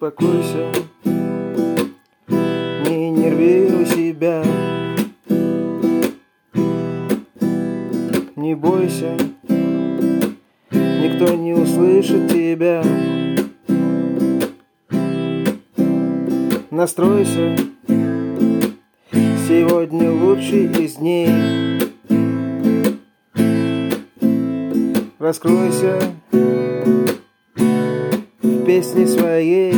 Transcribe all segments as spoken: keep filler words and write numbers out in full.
успокойся, не нервируй себя, не бойся, никто не услышит тебя. Настройся, сегодня лучший из дней. Раскройся в песне своей.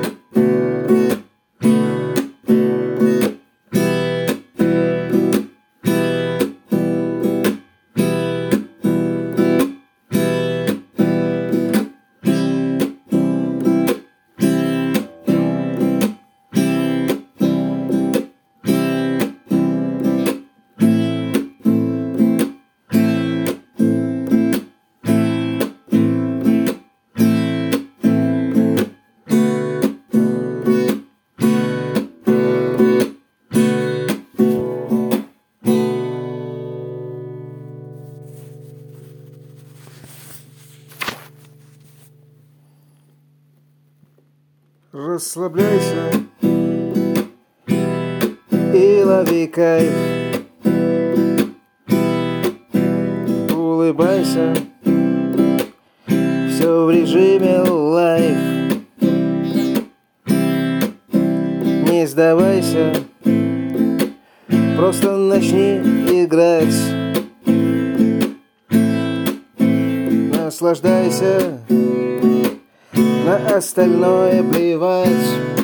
Расслабляйся и лови кайф. Улыбайся, все в режиме лайф. Не сдавайся, просто начни играть. Наслаждайся, на остальное плевать.